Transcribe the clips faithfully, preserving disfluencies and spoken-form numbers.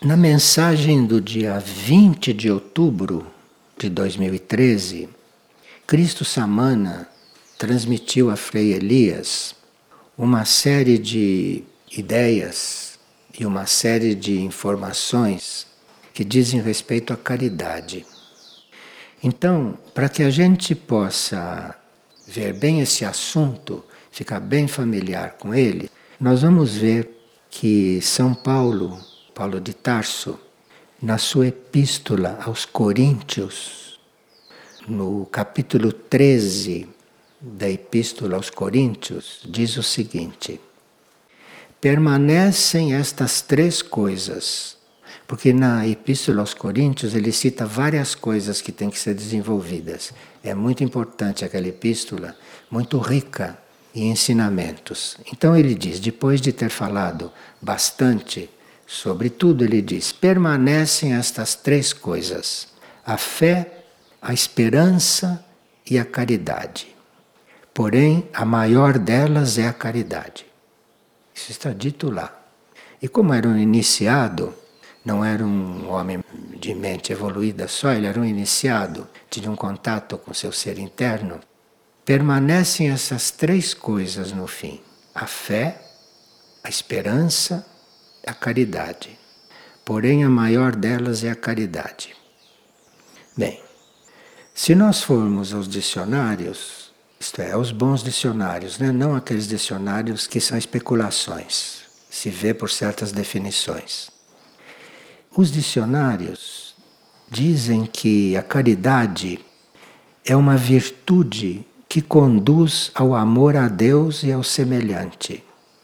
Na mensagem do dia vinte de outubro de dois mil e treze, Cristo Samana transmitiu a Frei Elias uma série de ideias e uma série de informações que dizem respeito à caridade. Então, para que a gente possa ver bem esse assunto, ficar bem familiar com ele, nós vamos ver que São Paulo, Paulo de Tarso, na sua epístola aos Coríntios, no capítulo treze da epístola aos Coríntios, diz o seguinte: permanecem estas três coisas, porque na epístola aos Coríntios ele cita várias coisas que têm que ser desenvolvidas. É muito importante aquela epístola, muito rica em ensinamentos. Então ele diz, depois de ter falado bastante sobre tudo, ele diz: permanecem estas três coisas: a fé, a esperança e a caridade. Porém, a maior delas é a caridade. Isso está dito lá. E como era um iniciado, não era um homem de mente evoluída só, ele era um iniciado, tinha um contato com seu ser interno, permanecem essas três coisas no fim: a fé, a esperança, a caridade. Porém, a maior delas é a caridade. Bem, se nós formos aos dicionários, isto é, aos bons dicionários, né? Não aqueles dicionários que são especulações, se vê por certas definições. Os dicionários dizem que a caridade é uma virtude que conduz ao amor a Deus e ao semelhante.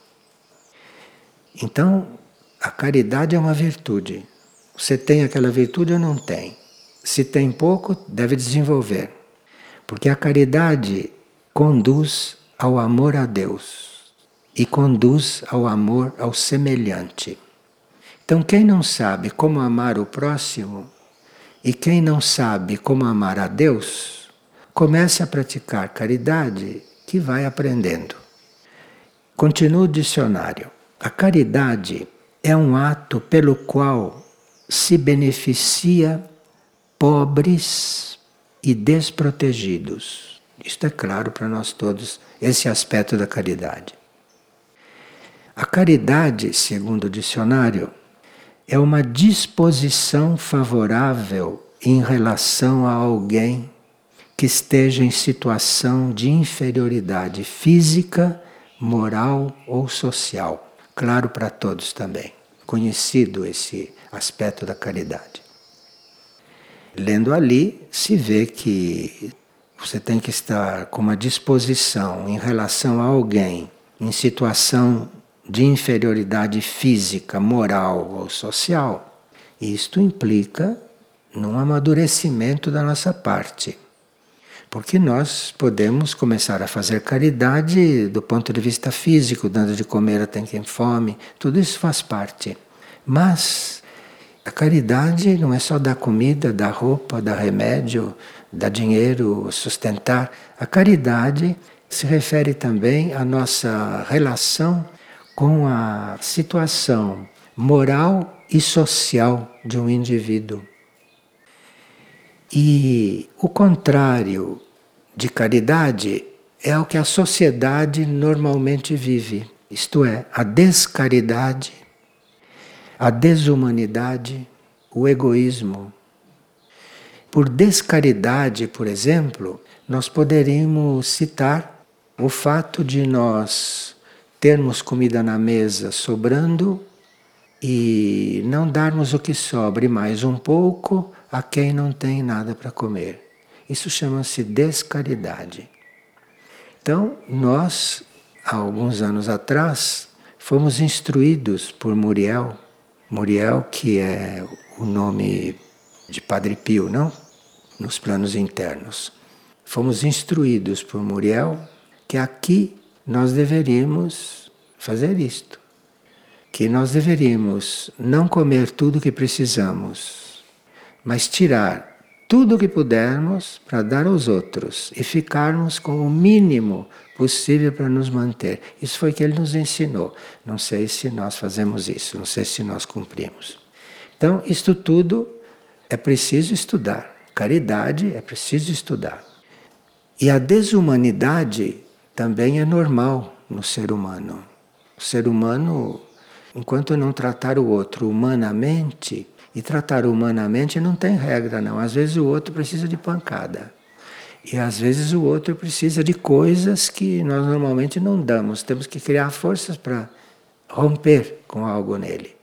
Então, a caridade é uma virtude. Você tem aquela virtude ou não tem? Se tem pouco, deve desenvolver. Porque a caridade conduz ao amor a Deus e conduz ao amor ao semelhante. Então, quem não sabe como amar o próximo e quem não sabe como amar a Deus, comece a praticar caridade, que vai aprendendo. Continua o dicionário. A caridade é um ato pelo qual se beneficia pobres e desprotegidos. Isto é claro para nós todos, esse aspecto da caridade. A caridade, segundo o dicionário, é uma disposição favorável em relação a alguém que esteja em situação de inferioridade física, moral ou social. Claro para todos também, conhecido esse aspecto da caridade. Lendo ali, se vê que você tem que estar com uma disposição em relação a alguém em situação de inferioridade física, moral ou social. Isto implica num amadurecimento da nossa parte. Porque nós podemos começar a fazer caridade do ponto de vista físico, dando de comer a quem tem fome, tudo isso faz parte. Mas a caridade não é só dar comida, dar roupa, dar remédio, dar dinheiro, sustentar. A caridade se refere também à nossa relação com a situação moral e social de um indivíduo. E o contrário de caridade é o que a sociedade normalmente vive, isto é, a descaridade, a desumanidade, o egoísmo. Por descaridade, por exemplo, nós poderíamos citar o fato de nós termos comida na mesa sobrando e não darmos o que sobra e mais um pouco a quem não tem nada para comer. Isso chama-se descaridade. Então, nós, há alguns anos atrás, fomos instruídos por Muriel, Muriel, que é o nome de Padre Pio, não? Nos planos internos. Fomos instruídos por Muriel que aqui nós deveríamos fazer isto. Que nós deveríamos não comer tudo o que precisamos, mas tirar tudo o que pudermos para dar aos outros e ficarmos com o mínimo possível para nos manter. Isso foi o que ele nos ensinou. Não sei se nós fazemos isso, não sei se nós cumprimos. Então, isto tudo é preciso estudar. Caridade é preciso estudar. E a desumanidade também é normal no ser humano. O ser humano, enquanto não tratar o outro humanamente, e tratar humanamente não tem regra não. Às vezes o outro precisa de pancada. E às vezes o outro precisa de coisas que nós normalmente não damos. Temos que criar forças para romper com algo nele.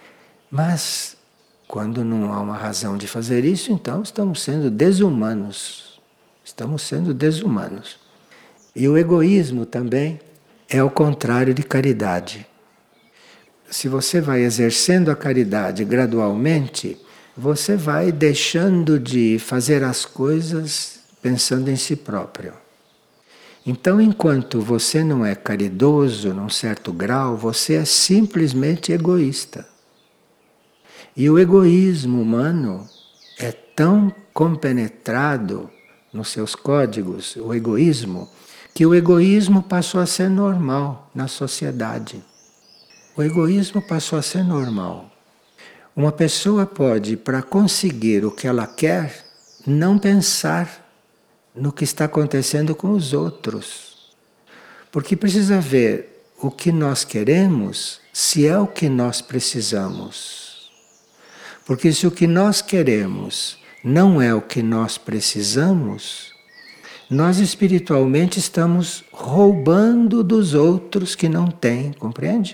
Mas quando não há uma razão de fazer isso, então estamos sendo desumanos. Estamos sendo desumanos. E o egoísmo também é o contrário de caridade. Se você vai exercendo a caridade gradualmente, você vai deixando de fazer as coisas pensando em si próprio. Então, enquanto você não é caridoso num certo grau, você é simplesmente egoísta. E o egoísmo humano é tão compenetrado nos seus códigos, o egoísmo, que o egoísmo passou a ser normal na sociedade. O egoísmo passou a ser normal. Uma pessoa pode, para conseguir o que ela quer, não pensar no que está acontecendo com os outros. Porque precisa ver o que nós queremos, se é o que nós precisamos. Porque se o que nós queremos não é o que nós precisamos, nós espiritualmente estamos roubando dos outros que não têm, compreende?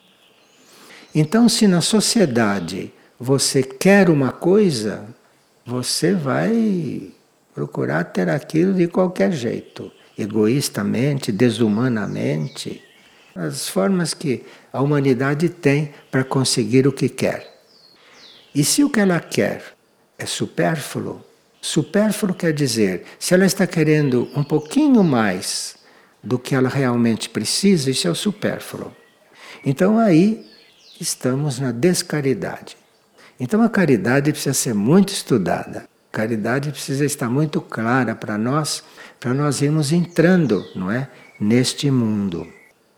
Então, se na sociedade você quer uma coisa, você vai procurar ter aquilo de qualquer jeito, egoístamente, desumanamente, as formas que a humanidade tem para conseguir o que quer. E se o que ela quer é supérfluo, supérfluo quer dizer, se ela está querendo um pouquinho mais do que ela realmente precisa, isso é o supérfluo. Então aí estamos na descaridade. Então a caridade precisa ser muito estudada. A caridade precisa estar muito clara para nós, para nós irmos entrando, não é, neste mundo.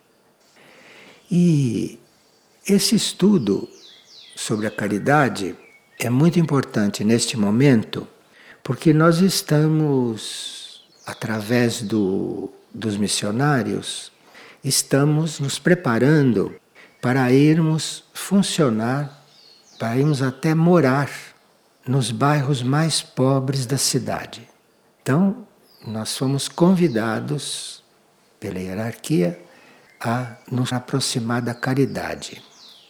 E esse estudo sobre a caridade é muito importante neste momento, porque nós estamos, através do, dos missionários, estamos nos preparando para irmos funcionar, para irmos até morar nos bairros mais pobres da cidade. Então, nós fomos convidados pela hierarquia a nos aproximar da caridade.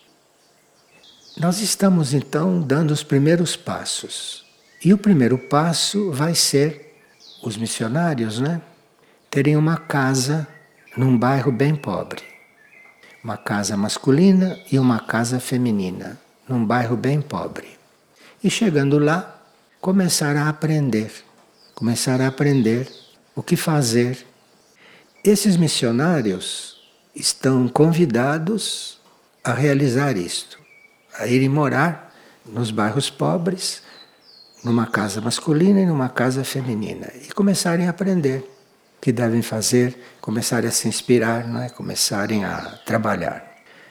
Nós estamos então dando os primeiros passos. E o primeiro passo vai ser os missionários, né, terem uma casa num bairro bem pobre. Uma casa masculina e uma casa feminina, num bairro bem pobre. E chegando lá, começar a aprender, começar a aprender o que fazer. Esses missionários estão convidados a realizar isto, a irem morar nos bairros pobres, numa casa masculina e numa casa feminina, e começarem a aprender o que devem fazer, começarem a se inspirar, não é? Começarem a trabalhar.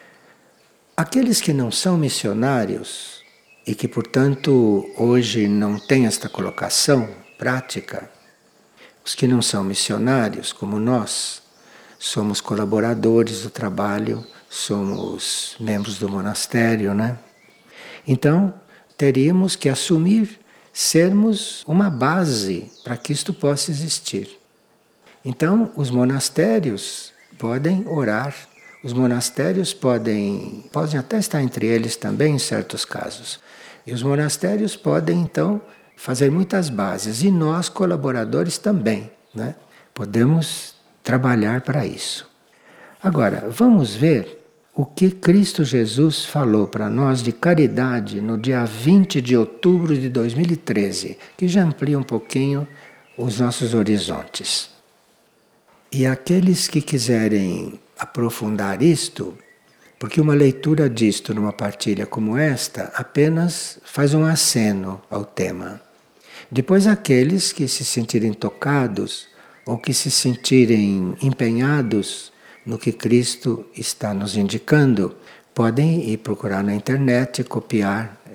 Aqueles que não são missionários e que, portanto, hoje não têm esta colocação prática, os que não são missionários, como nós, somos colaboradores do trabalho, somos membros do monastério, né? Então, teríamos que assumir sermos uma base para que isto possa existir. Então, os monastérios podem orar, os monastérios podem, podem até estar entre eles também em certos casos. E os monastérios podem, então, fazer muitas bases. E nós, colaboradores, também, né? Podemos trabalhar para isso. Agora, vamos ver o que Cristo Jesus falou para nós de caridade no dia vinte de outubro de dois mil e treze, que já amplia um pouquinho os nossos horizontes. E aqueles que quiserem aprofundar isto, porque uma leitura disto numa partilha como esta apenas faz um aceno ao tema. Depois aqueles que se sentirem tocados ou que se sentirem empenhados no que Cristo está nos indicando, podem ir procurar na internet, copiar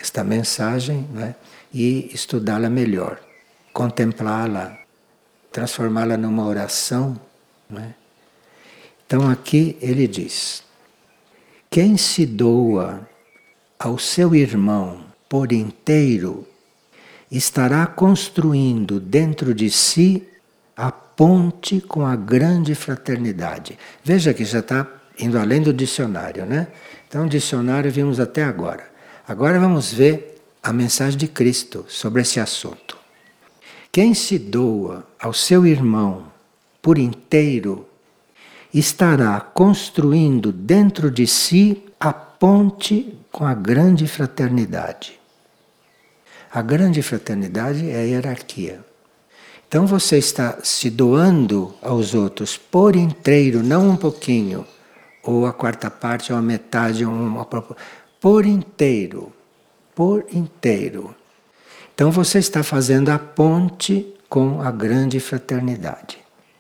esta mensagem, né? E estudá-la melhor, contemplá-la, transformá-la numa oração, né? Então aqui ele diz: quem se doa ao seu irmão por inteiro estará construindo dentro de si a ponte com a grande fraternidade. Veja que já está indo além do dicionário, né? Então o dicionário vimos até agora. Agora vamos ver a mensagem de Cristo sobre esse assunto. Quem se doa ao seu irmão por inteiro estará construindo dentro de si a ponte com a grande fraternidade. A grande fraternidade é a hierarquia. Então você está se doando aos outros por inteiro, não um pouquinho, ou a quarta parte, ou a metade, ou uma por inteiro, por inteiro. Então você está fazendo a ponte com a grande fraternidade.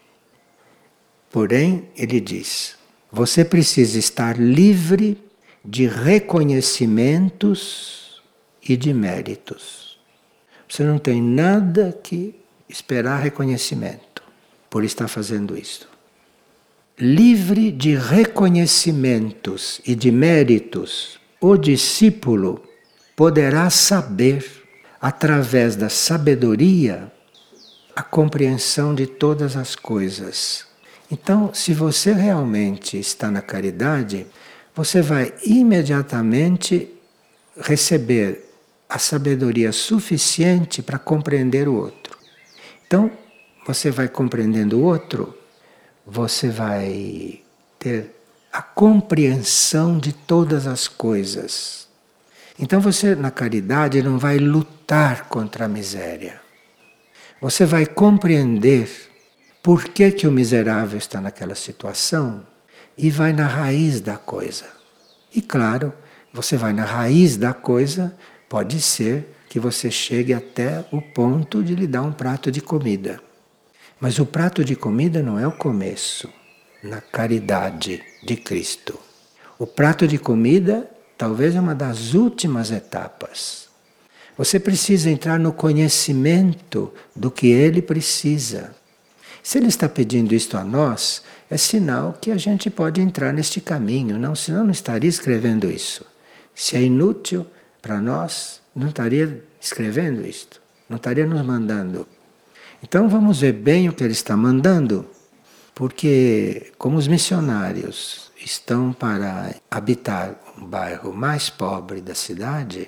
Porém, ele diz, você precisa estar livre de reconhecimentos e de méritos. Você não tem nada que esperar reconhecimento por estar fazendo isso. Livre de reconhecimentos e de méritos, o discípulo poderá saber, através da sabedoria, a compreensão de todas as coisas. Então, se você realmente está na caridade, você vai imediatamente receber a sabedoria suficiente para compreender o outro. Então, você vai compreendendo o outro, você vai ter a compreensão de todas as coisas. Então você, na caridade, não vai lutar contra a miséria. Você vai compreender por que que o miserável está naquela situação e vai na raiz da coisa. E claro, você vai na raiz da coisa, pode ser que você chegue até o ponto de lhe dar um prato de comida. Mas o prato de comida não é o começo, na caridade de Cristo. O prato de comida talvez é uma das últimas etapas. Você precisa entrar no conhecimento do que ele precisa. Se ele está pedindo isto a nós, é sinal que a gente pode entrar neste caminho, não, senão não estaria escrevendo isso. Se é inútil para nós, não estaria escrevendo isto, não estaria nos mandando. Então vamos ver bem o que ele está mandando, porque como os missionários estão para habitar um bairro mais pobre da cidade,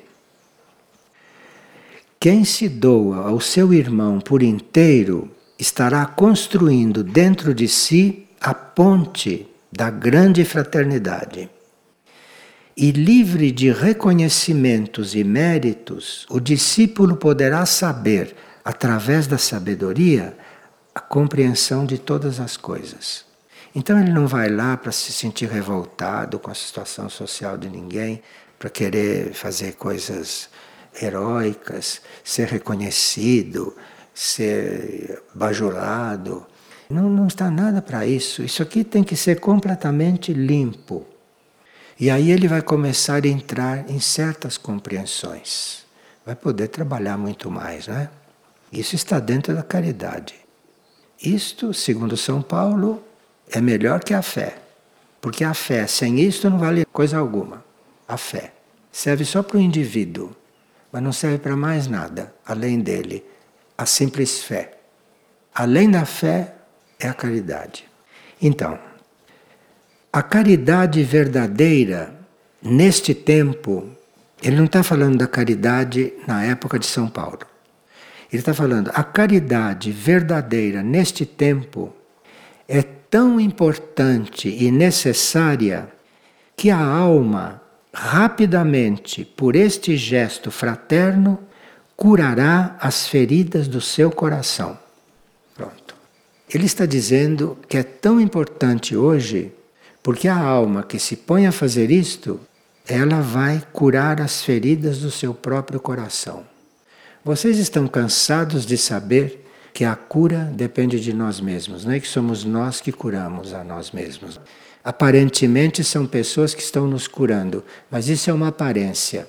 quem se doa ao seu irmão por inteiro estará construindo dentro de si a ponte da grande fraternidade. E livre de reconhecimentos e méritos, o discípulo poderá saber, através da sabedoria, a compreensão de todas as coisas. Então ele não vai lá para se sentir revoltado com a situação social de ninguém, para querer fazer coisas heróicas, ser reconhecido, ser bajulado. Não, não está nada para isso. Isso aqui tem que ser completamente limpo. E aí ele vai começar a entrar em certas compreensões. Vai poder trabalhar muito mais, né? Isso está dentro da caridade. Isto, segundo São Paulo, é melhor que a fé. Porque a fé, sem isto, não vale coisa alguma. A fé serve só para o indivíduo, mas não serve para mais nada, além dele. A simples fé. Além da fé, é a caridade. Então, a caridade verdadeira, neste tempo, ele não está falando da caridade na época de São Paulo. Ele está falando, a caridade verdadeira neste tempo é tão importante e necessária que a alma, rapidamente, por este gesto fraterno, curará as feridas do seu coração. Pronto. Ele está dizendo que é tão importante hoje, porque a alma que se põe a fazer isto, ela vai curar as feridas do seu próprio coração. Vocês estão cansados de saber que a cura depende de nós mesmos, não é que somos nós que curamos a nós mesmos. Aparentemente são pessoas que estão nos curando, mas isso é uma aparência.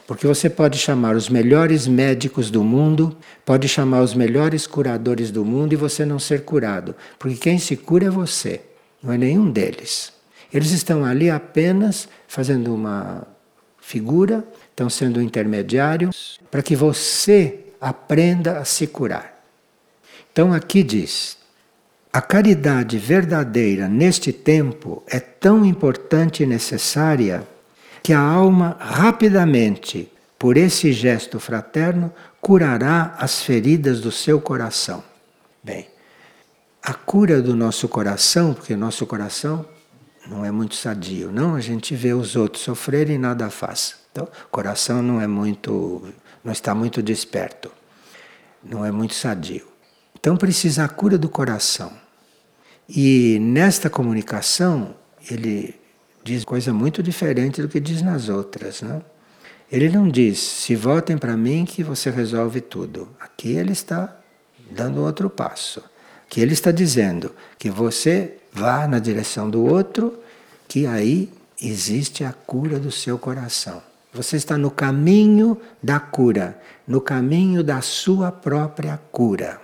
Porque você pode chamar os melhores médicos do mundo, pode chamar os melhores curadores do mundo e você não ser curado. Porque quem se cura é você, não é nenhum deles. Eles estão ali apenas fazendo uma figura, estão sendo intermediários para que você aprenda a se curar. Então aqui diz: a caridade verdadeira neste tempo é tão importante e necessária que a alma rapidamente, por esse gesto fraterno, curará as feridas do seu coração. Bem, a cura do nosso coração, porque o nosso coração não é muito sadio, não? A gente vê os outros sofrerem e nada faz. Então, o coração não é muito, não está muito desperto, não é muito sadio. Então precisa a cura do coração. E nesta comunicação, ele diz coisa muito diferente do que diz nas outras, não? Ele não diz, se voltem para mim que você resolve tudo. Aqui ele está dando outro passo. Aqui ele está dizendo que você vá na direção do outro, que aí existe a cura do seu coração. Você está no caminho da cura, no caminho da sua própria cura.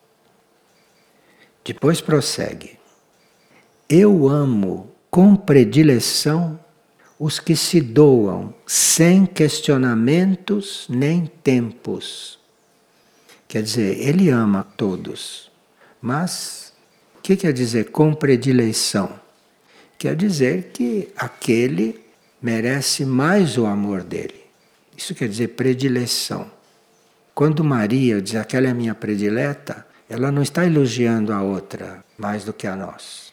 Depois prossegue. Eu amo com predileção os que se doam sem questionamentos nem tempos. Quer dizer, ele ama todos. Mas o que quer dizer com predileção? Quer dizer que aquele merece mais o amor dele. Isso quer dizer predileção. Quando Maria diz aquela é a minha predileta, ela não está elogiando a outra mais do que a nós.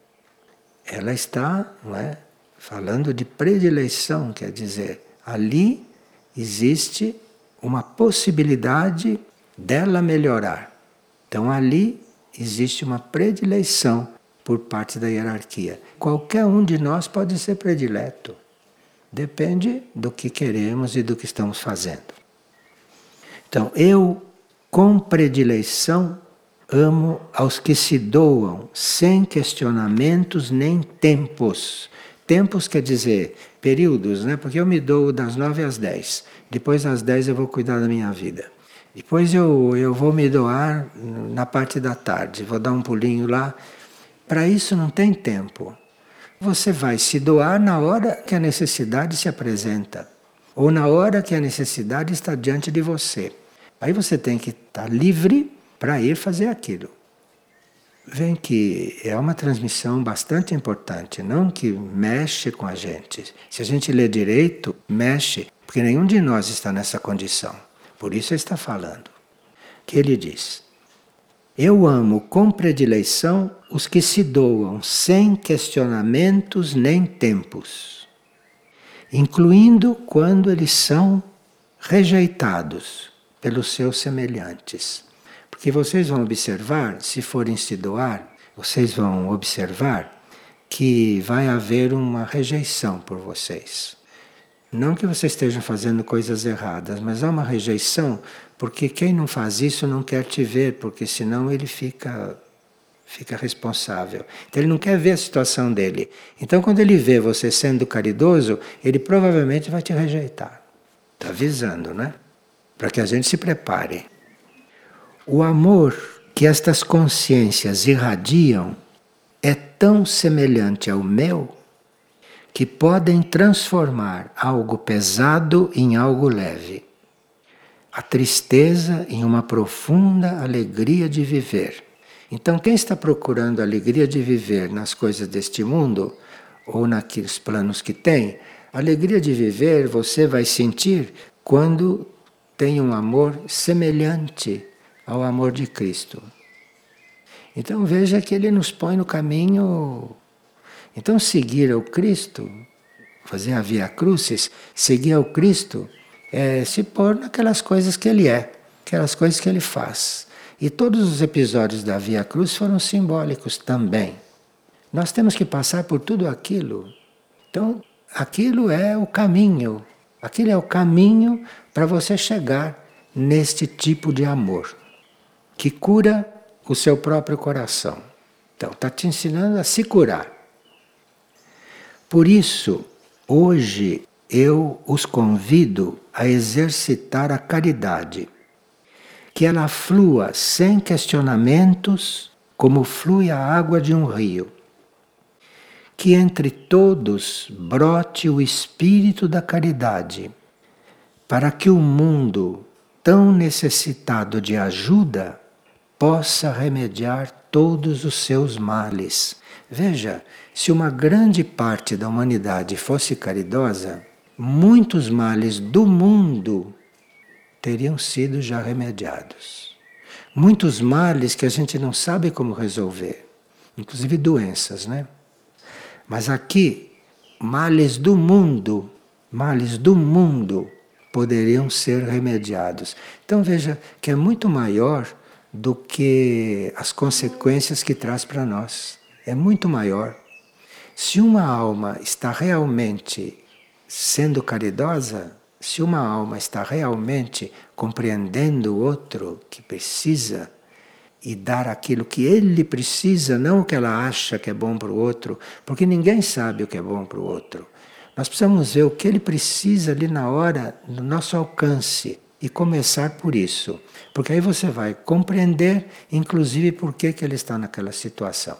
Ela está, não é, falando de predileção, quer dizer, ali existe uma possibilidade dela melhorar. Então ali existe uma predileção por parte da hierarquia. Qualquer um de nós pode ser predileto. Depende do que queremos e do que estamos fazendo. Então, eu, com predileção, amo aos que se doam sem questionamentos nem tempos. Tempos quer dizer períodos, né? Porque eu me dou das nove às dez. Depois das dez eu vou cuidar da minha vida. Depois eu, eu vou me doar na parte da tarde, vou dar um pulinho lá. Para isso não tem tempo. Você vai se doar na hora que a necessidade se apresenta, ou na hora que a necessidade está diante de você. Aí você tem que estar livre para ir fazer aquilo. Vem que é uma transmissão bastante importante, não que mexe com a gente. Se a gente lê direito, mexe, porque nenhum de nós está nessa condição. Por isso ele está falando. Que ele diz: eu amo com predileção os que se doam sem questionamentos nem tempos, incluindo quando eles são rejeitados pelos seus semelhantes. Porque vocês vão observar, se forem se doar, vocês vão observar que vai haver uma rejeição por vocês. Não que vocês estejam fazendo coisas erradas, mas há uma rejeição, porque quem não faz isso não quer te ver, porque senão ele fica, fica responsável. Então ele não quer ver a situação dele. Então quando ele vê você sendo caridoso, ele provavelmente vai te rejeitar. Está avisando, né? Para que a gente se prepare. O amor que estas consciências irradiam é tão semelhante ao meu que podem transformar algo pesado em algo leve, a tristeza em uma profunda alegria de viver. Então, quem está procurando a alegria de viver nas coisas deste mundo, ou naqueles planos que tem, a alegria de viver você vai sentir quando tem um amor semelhante ao amor de Cristo. Então veja que ele nos põe no caminho. Então seguir ao Cristo, fazer a Via Crucis, seguir ao Cristo, é se pôr naquelas coisas que ele é, aquelas coisas que ele faz. E todos os episódios da Via Crucis foram simbólicos também. Nós temos que passar por tudo aquilo. Então, aquilo é o caminho. Aquilo é o caminho para você chegar neste tipo de amor, que cura o seu próprio coração. Então, está te ensinando a se curar. Por isso, hoje, eu os convido a exercitar a caridade, que ela flua sem questionamentos, como flui a água de um rio. Que entre todos brote o espírito da caridade, para que o mundo, tão necessitado de ajuda, possa remediar todos os seus males. Veja, se uma grande parte da humanidade fosse caridosa, muitos males do mundo teriam sido já remediados. Muitos males que a gente não sabe como resolver, inclusive doenças, né? Mas aqui, males do mundo, males do mundo poderiam ser remediados. Então veja que é muito maior do que as consequências que traz para nós. É muito maior. Se uma alma está realmente sendo caridosa, se uma alma está realmente compreendendo o outro que precisa e dar aquilo que ele precisa, não o que ela acha que é bom para o outro, porque ninguém sabe o que é bom para o outro. Nós precisamos ver o que ele precisa ali na hora, no nosso alcance, e começar por isso. Porque aí você vai compreender, inclusive, por que que ele está naquela situação.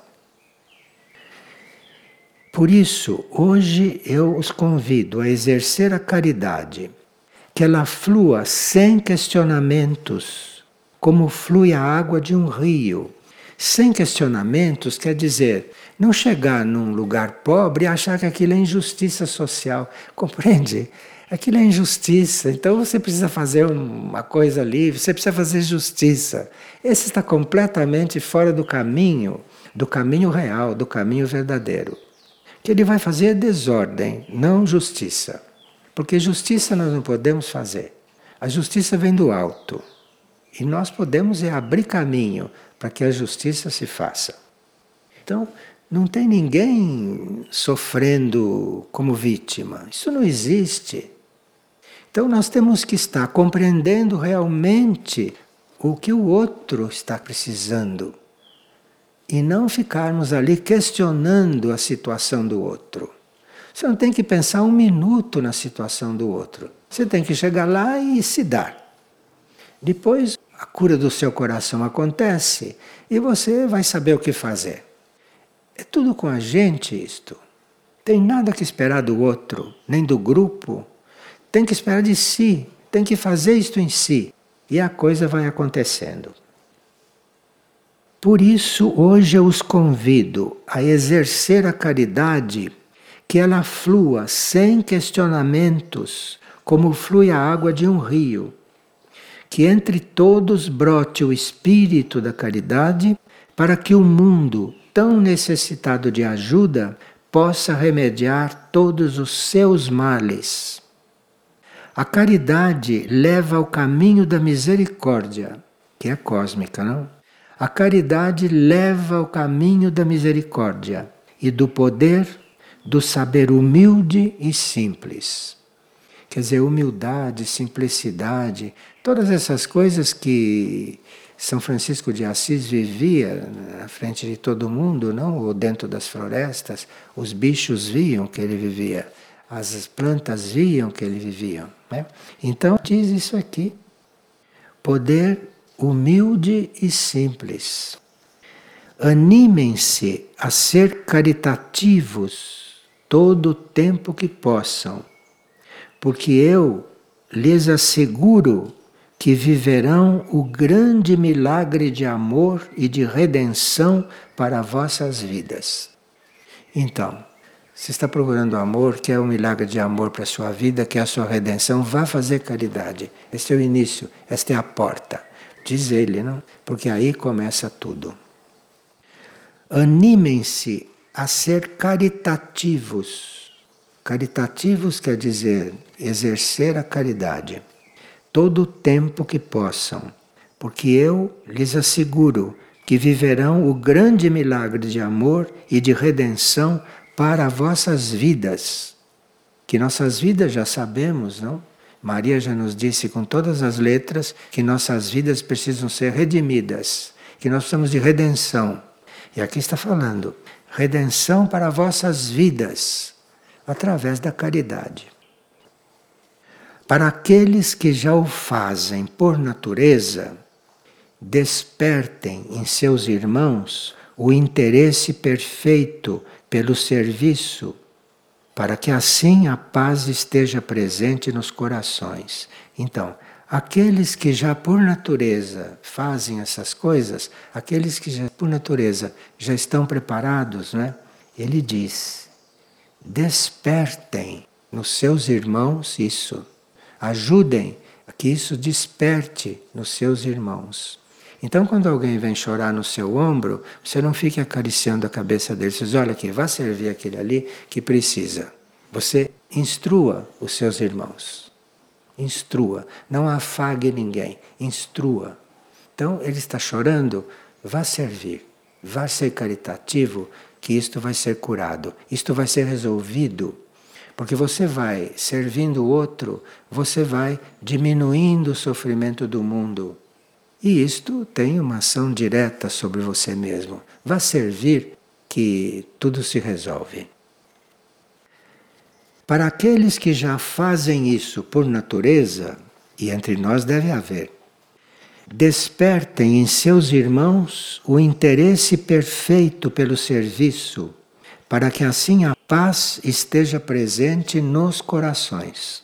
Por isso, hoje eu os convido a exercer a caridade, que ela flua sem questionamentos, como flui a água de um rio. Sem questionamentos quer dizer não chegar num lugar pobre e achar que aquilo é injustiça social. Compreende? Aquilo é injustiça, então você precisa fazer uma coisa ali, você precisa fazer justiça. Esse está completamente fora do caminho, do caminho real, do caminho verdadeiro. O que ele vai fazer é desordem, não justiça. Porque justiça nós não podemos fazer. A justiça vem do alto. E nós podemos é abrir caminho para que a justiça se faça. Então, não tem ninguém sofrendo como vítima. Isso não existe. Então nós temos que estar compreendendo realmente o que o outro está precisando. E não ficarmos ali questionando a situação do outro. Você não tem que pensar um minuto na situação do outro. Você tem que chegar lá e se dar. Depois a cura do seu coração acontece e você vai saber o que fazer. É tudo com a gente isto. Tem nada que esperar do outro, nem do grupo. Tem que esperar de si, tem que fazer isto em si. E a coisa vai acontecendo. Por isso, hoje eu os convido a exercer a caridade, que ela flua sem questionamentos, como flui a água de um rio. Que entre todos brote o espírito da caridade, para que o mundo, tão necessitado de ajuda, possa remediar todos os seus males. A caridade leva ao caminho da misericórdia, que é cósmica, não? A caridade leva ao caminho da misericórdia e do poder do saber humilde e simples. Quer dizer, humildade, simplicidade, todas essas coisas que São Francisco de Assis vivia na frente de todo mundo, não? Ou dentro das florestas, os bichos viam que ele vivia. As plantas viam que ele vivia. Né? Então, diz isso aqui. Poder humilde e simples. Animem-se a ser caritativos todo o tempo que possam, porque eu lhes asseguro que viverão o grande milagre de amor e de redenção para vossas vidas. Então, se está procurando amor, quer um milagre de amor para a sua vida, quer a sua redenção, vá fazer caridade. Este é o início, esta é a porta. Diz ele, não? Porque aí começa tudo. Animem-se a ser caritativos. Caritativos quer dizer exercer a caridade. Todo o tempo que possam. Porque eu lhes asseguro que viverão o grande milagre de amor e de redenção para vossas vidas, que nossas vidas já sabemos, não? Maria já nos disse com todas as letras que nossas vidas precisam ser redimidas, que nós precisamos de redenção. E aqui está falando, redenção para vossas vidas, através da caridade. Para aqueles que já o fazem por natureza, despertem em seus irmãos o interesse perfeito pelo serviço, para que assim a paz esteja presente nos corações. Então, aqueles que já por natureza fazem essas coisas, aqueles que já por natureza já estão preparados, né? Ele diz, despertem nos seus irmãos isso, ajudem a que isso desperte nos seus irmãos. Então, quando alguém vem chorar no seu ombro, você não fique acariciando a cabeça dele. Você diz, olha aqui, vá servir aquele ali que precisa. Você instrua os seus irmãos. Instrua. Não afague ninguém. Instrua. Então, ele está chorando, vá servir. Vá ser caritativo, que isto vai ser curado. Isto vai ser resolvido. Porque você vai servindo o outro, você vai diminuindo o sofrimento do mundo. E isto tem uma ação direta sobre você mesmo. Vá servir que tudo se resolve. Para aqueles que já fazem isso por natureza, e entre nós deve haver, despertem em seus irmãos o interesse perfeito pelo serviço, para que assim a paz esteja presente nos corações.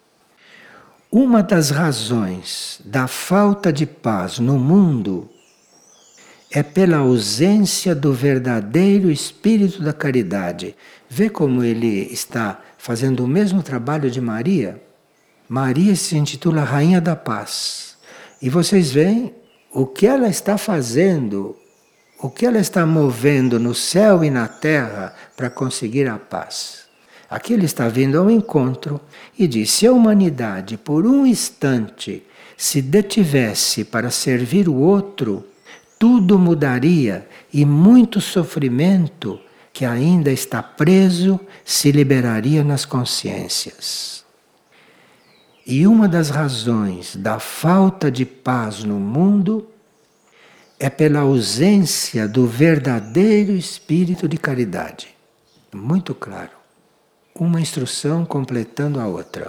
Uma das razões da falta de paz no mundo é pela ausência do verdadeiro espírito da caridade. Vê como ele está fazendo o mesmo trabalho de Maria? Maria se intitula Rainha da Paz. E vocês veem o que ela está fazendo, o que ela está movendo no céu e na terra para conseguir a paz. Aqui ele está vindo ao encontro e diz, se a humanidade por um instante se detivesse para servir o outro, tudo mudaria e muito sofrimento que ainda está preso se liberaria nas consciências. E uma das razões da falta de paz no mundo é pela ausência do verdadeiro espírito de caridade. Muito claro. Uma instrução completando a outra.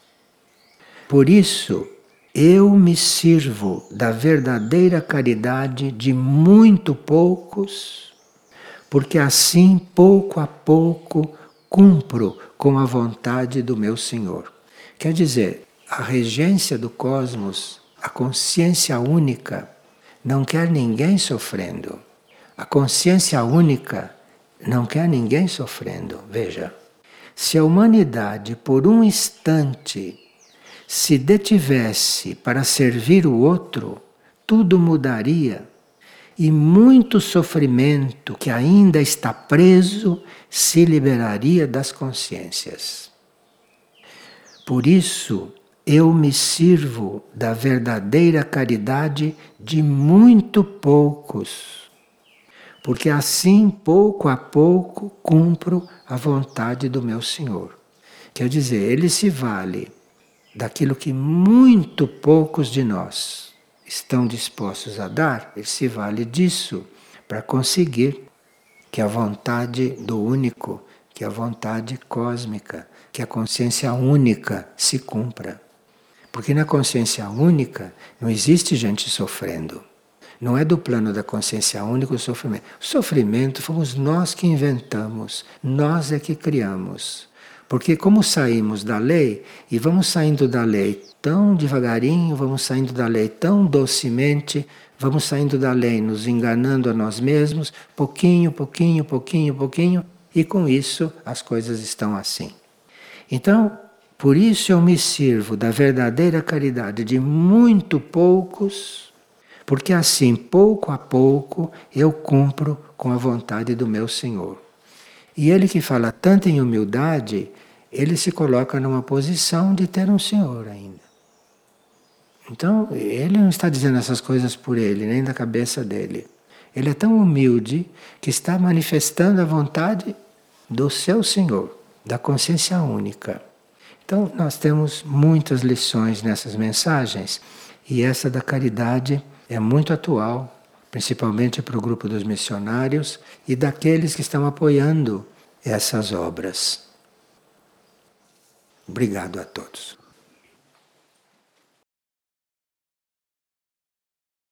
Por isso, eu me sirvo da verdadeira caridade de muito poucos, porque assim, pouco a pouco, cumpro com a vontade do meu Senhor. Quer dizer, a regência do cosmos, a consciência única, não quer ninguém sofrendo. A consciência única não quer ninguém sofrendo. Veja. Se a humanidade, por um instante, se detivesse para servir o outro, tudo mudaria e muito sofrimento que ainda está preso se liberaria das consciências. Por isso, eu me sirvo da verdadeira caridade de muito poucos, porque assim, pouco a pouco, cumpro a vontade do meu Senhor. Quer dizer, ele se vale daquilo que muito poucos de nós estão dispostos a dar, ele se vale disso para conseguir que a vontade do único, que a vontade cósmica, que a consciência única se cumpra. Porque na consciência única não existe gente sofrendo. Não é do plano da consciência única o sofrimento. O sofrimento fomos nós que inventamos, nós é que criamos. Porque como saímos da lei, e vamos saindo da lei tão devagarinho, vamos saindo da lei tão docemente, vamos saindo da lei nos enganando a nós mesmos, pouquinho, pouquinho, pouquinho, pouquinho, e com isso as coisas estão assim. Então, por isso eu me sirvo da verdadeira caridade de muito poucos, porque assim, pouco a pouco, eu cumpro com a vontade do meu Senhor. E ele que fala tanto em humildade, ele se coloca numa posição de ter um Senhor ainda. Então, ele não está dizendo essas coisas por ele, nem da cabeça dele. Ele é tão humilde que está manifestando a vontade do seu Senhor, da consciência única. Então, nós temos muitas lições nessas mensagens, e essa da caridade é muito atual, principalmente para o grupo dos missionários e daqueles que estão apoiando essas obras. Obrigado a todos.